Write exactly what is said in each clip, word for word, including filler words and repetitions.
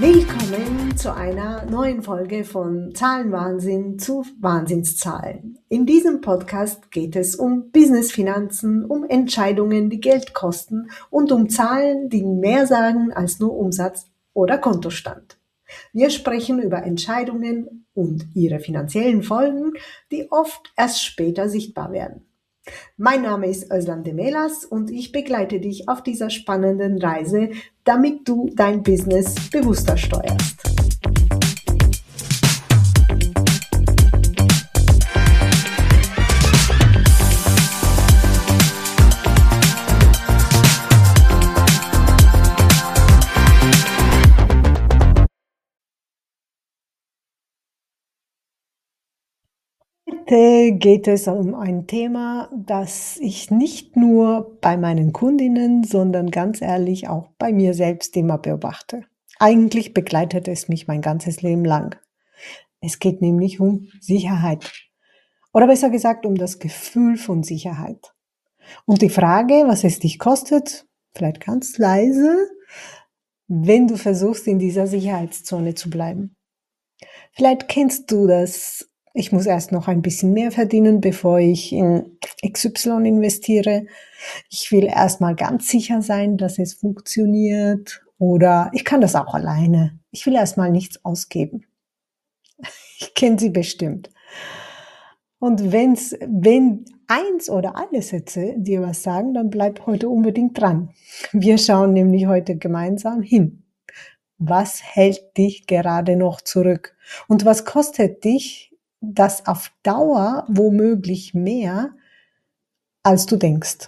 Willkommen zu einer neuen Folge von Zahlenwahnsinn zu Wahnsinnszahlen. In diesem Podcast geht es um Business-Finanzen, um Entscheidungen, die Geld kosten und um Zahlen, die mehr sagen als nur Umsatz oder Kontostand. Wir sprechen über Entscheidungen und ihre finanziellen Folgen, die oft erst später sichtbar werden. Mein Name ist Özlem Demelas und ich begleite dich auf dieser spannenden Reise, damit du dein Business bewusster steuerst. Heute geht es um ein Thema, das ich nicht nur bei meinen Kundinnen, sondern ganz ehrlich auch bei mir selbst immer beobachte. Eigentlich begleitet es mich mein ganzes Leben lang. Es geht nämlich um Sicherheit. Oder besser gesagt um das Gefühl von Sicherheit. Und die Frage, was es dich kostet, vielleicht ganz leise, wenn du versuchst, in dieser Sicherheitszone zu bleiben. Vielleicht kennst du das. Ich muss erst noch ein bisschen mehr verdienen, bevor ich in X Y investiere. Ich will erstmal ganz sicher sein, dass es funktioniert. Oder ich kann das auch alleine. Ich will erstmal nichts ausgeben. Ich kenne sie bestimmt. Und wenn's, wenn eins oder alle Sätze dir was sagen, dann bleib heute unbedingt dran. Wir schauen nämlich heute gemeinsam hin. Was hält dich gerade noch zurück? Und was kostet dich das auf Dauer womöglich mehr, als du denkst?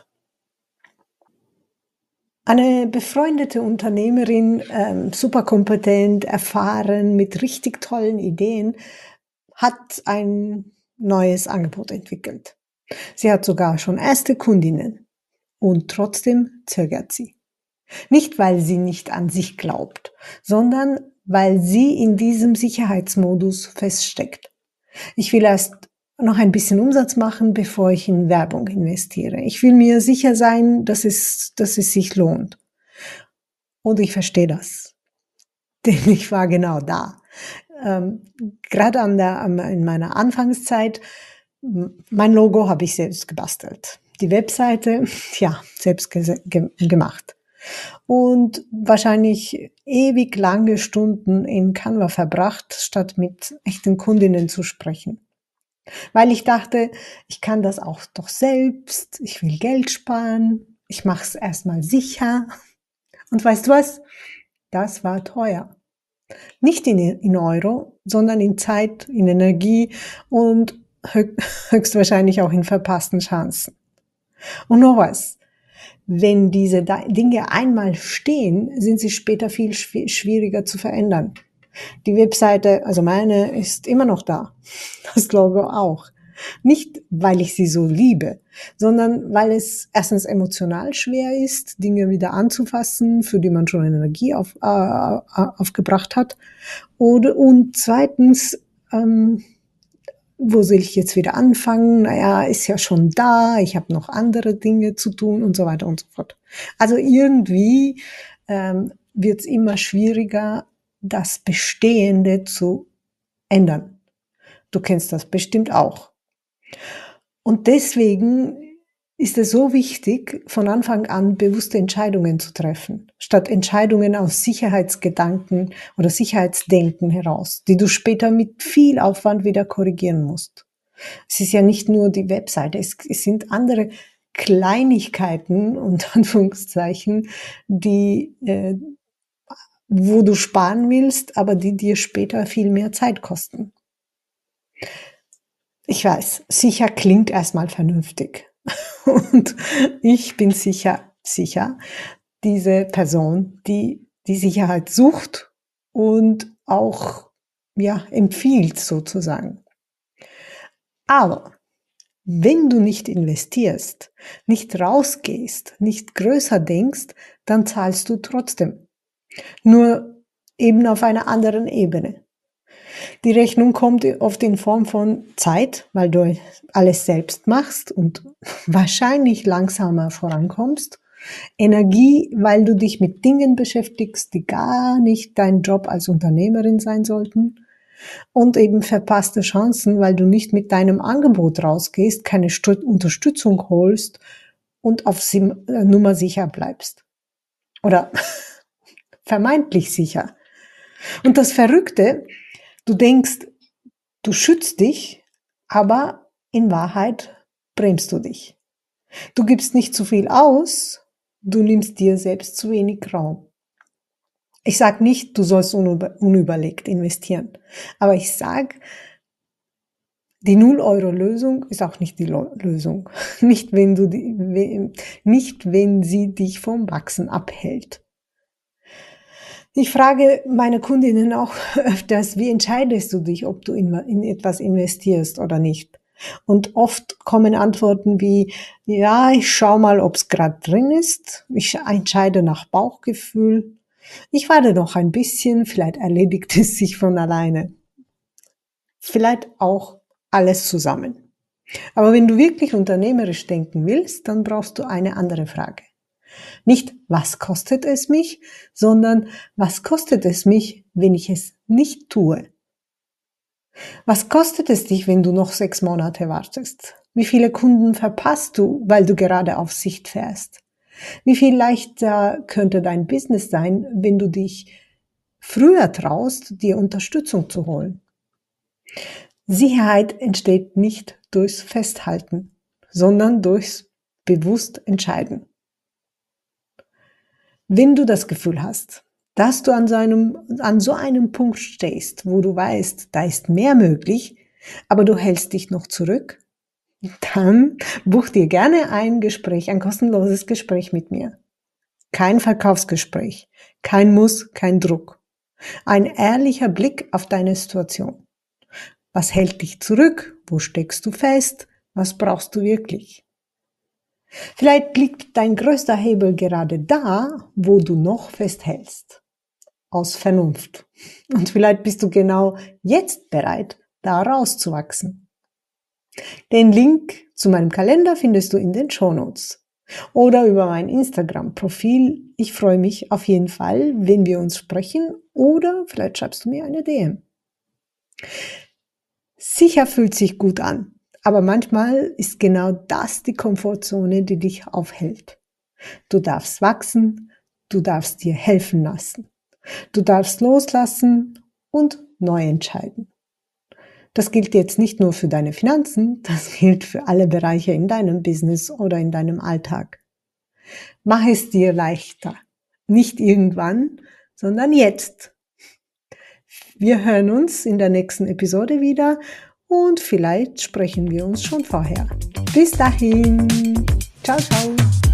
Eine befreundete Unternehmerin, ähm, super kompetent, erfahren, mit richtig tollen Ideen, hat ein neues Angebot entwickelt. Sie hat sogar schon erste Kundinnen und trotzdem zögert sie. Nicht, weil sie nicht an sich glaubt, sondern weil sie in diesem Sicherheitsmodus feststeckt. Ich will erst noch ein bisschen Umsatz machen, bevor ich in Werbung investiere. Ich will mir sicher sein, dass es, dass es sich lohnt. Und ich verstehe das. Denn ich war genau da. Ähm, gerade an der, in meiner Anfangszeit, mein Logo habe ich selbst gebastelt. Die Webseite, ja, selbst ge- ge- gemacht. Und wahrscheinlich ewig lange Stunden in Canva verbracht, statt mit echten Kundinnen zu sprechen. Weil ich dachte, ich kann das auch doch selbst, ich will Geld sparen, ich mache es erstmal sicher. Und weißt du was? Das war teuer. Nicht in, in Euro, sondern in Zeit, in Energie und höchstwahrscheinlich auch in verpassten Chancen. Und noch was. Wenn diese Dinge einmal stehen, sind sie später viel schwieriger zu verändern. Die Webseite, also meine, ist immer noch da. Das Logo auch. Nicht, weil ich sie so liebe, sondern weil es erstens emotional schwer ist, Dinge wieder anzufassen, für die man schon Energie auf, äh, aufgebracht hat. Oder, und zweitens, ähm, wo soll ich jetzt wieder anfangen? Naja, ist ja schon da, ich habe noch andere Dinge zu tun und so weiter und so fort. Also irgendwie ähm, wird es immer schwieriger, das Bestehende zu ändern. Du kennst das bestimmt auch. Und deswegen ist es so wichtig, von Anfang an bewusste Entscheidungen zu treffen, statt Entscheidungen aus Sicherheitsgedanken oder Sicherheitsdenken heraus, die du später mit viel Aufwand wieder korrigieren musst. Es ist ja nicht nur die Webseite, es, es sind andere Kleinigkeiten, unter Anführungszeichen, die, äh, wo du sparen willst, aber die dir später viel mehr Zeit kosten. Ich weiß, sicher klingt erstmal vernünftig. Und ich bin sicher, sicher, diese Person, die die Sicherheit sucht und auch, ja, empfiehlt sozusagen. Aber wenn du nicht investierst, nicht rausgehst, nicht größer denkst, dann zahlst du trotzdem. Nur eben auf einer anderen Ebene. Die Rechnung kommt oft in Form von Zeit, weil du alles selbst machst und wahrscheinlich langsamer vorankommst. Energie, weil du dich mit Dingen beschäftigst, die gar nicht dein Job als Unternehmerin sein sollten. Und eben verpasste Chancen, weil du nicht mit deinem Angebot rausgehst, keine Stu- Unterstützung holst und auf Sim äh, Nummer sicher bleibst. Oder vermeintlich sicher. Und das Verrückte, du denkst, du schützt dich, aber in Wahrheit bremst du dich. Du gibst nicht zu viel aus, du nimmst dir selbst zu wenig Raum. Ich sage nicht, du sollst unüber, unüberlegt investieren, aber ich sage, die Null-Euro-Lösung ist auch nicht die Lo- Lösung. Nicht wenn, du die, we- nicht, wenn sie dich vom Wachsen abhält. Ich frage meine Kundinnen auch öfters, wie entscheidest du dich, ob du in, in etwas investierst oder nicht? Und oft kommen Antworten wie, ja, ich schau mal, ob's gerade drin ist. Ich entscheide nach Bauchgefühl. Ich warte noch ein bisschen, vielleicht erledigt es sich von alleine. Vielleicht auch alles zusammen. Aber wenn du wirklich unternehmerisch denken willst, dann brauchst du eine andere Frage. Nicht, was kostet es mich, sondern was kostet es mich, wenn ich es nicht tue? Was kostet es dich, wenn du noch sechs Monate wartest? Wie viele Kunden verpasst du, weil du gerade auf Sicht fährst? Wie viel leichter könnte dein Business sein, wenn du dich früher traust, dir Unterstützung zu holen? Sicherheit entsteht nicht durchs Festhalten, sondern durchs bewusst Entscheiden. Wenn du das Gefühl hast, dass du an so einem, an so einem Punkt stehst, wo du weißt, da ist mehr möglich, aber du hältst dich noch zurück, dann buch dir gerne ein Gespräch, ein kostenloses Gespräch mit mir. Kein Verkaufsgespräch, kein Muss, kein Druck. Ein ehrlicher Blick auf deine Situation. Was hält dich zurück? Wo steckst du fest? Was brauchst du wirklich? Vielleicht liegt dein größter Hebel gerade da, wo du noch festhältst. Aus Vernunft. Und vielleicht bist du genau jetzt bereit, da rauszuwachsen. Den Link zu meinem Kalender findest du in den Shownotes oder über mein Instagram-Profil. Ich freue mich auf jeden Fall, wenn wir uns sprechen oder vielleicht schreibst du mir eine D M. Sicher fühlt sich gut an, aber manchmal ist genau das die Komfortzone, die dich aufhält. Du darfst wachsen, du darfst dir helfen lassen. Du darfst loslassen und neu entscheiden. Das gilt jetzt nicht nur für deine Finanzen, das gilt für alle Bereiche in deinem Business oder in deinem Alltag. Mach es dir leichter. Nicht irgendwann, sondern jetzt. Wir hören uns in der nächsten Episode wieder und vielleicht sprechen wir uns schon vorher. Bis dahin. Ciao, ciao.